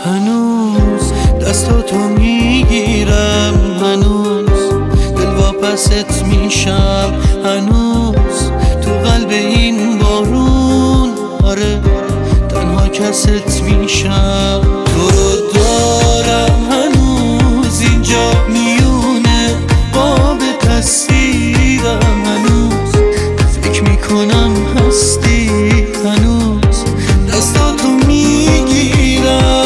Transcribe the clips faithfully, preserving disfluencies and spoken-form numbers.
هنوز دستاتو میگیرم، هنوز دل واپست میشم، هنوز تو قلب این بارون آره تنها کست میشم. تو رو دارم هنوز اینجا میونه قاب تصویرم، هنوز فکر میکنم هستی، هنوز دستاتو میگیرم.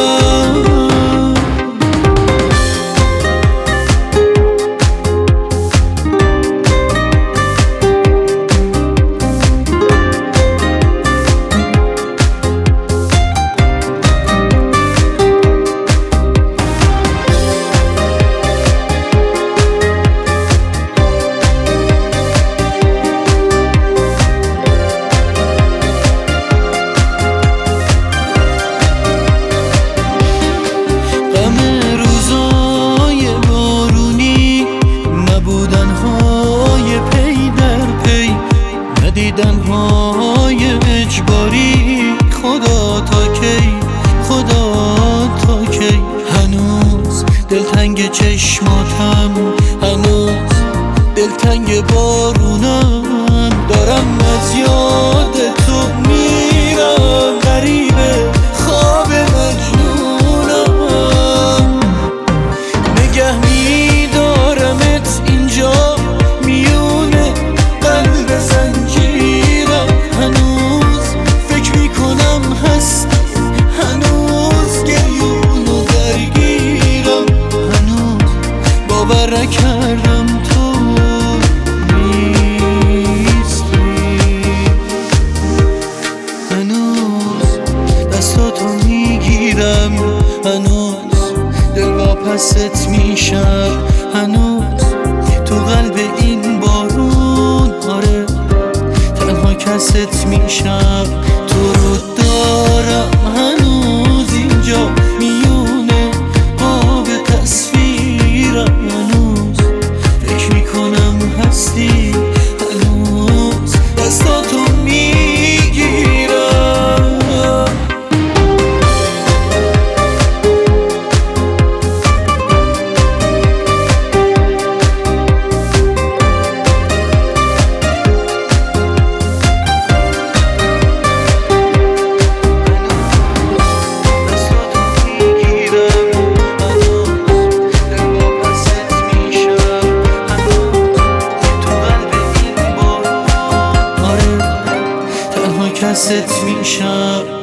دیدن‌های اجباری خدا تا کی، خدا تا کی. هنوز دلتنگ چشماتم، هنوز دلتنگ بارونم، دارم از یاد تو میرم، غریبه خواب مجنونم. نگه میدارمت اینجا میونه قلب زنجیرم، هنوز فکر میکنم هستی، هنوز گریون و درگیرم، هنوز باور نکردم تو نیستی، هنوز دستاتو میگیرم، هنوز دل واپست میشم، هنوز تو قلب این بارون آره تنها کست میشم. تو رو دارم هنوز اینجا میونه قاب تصویرم، هنوز فکر میکنم هستی، هنوز دستاتو میگیرم. کست میشم.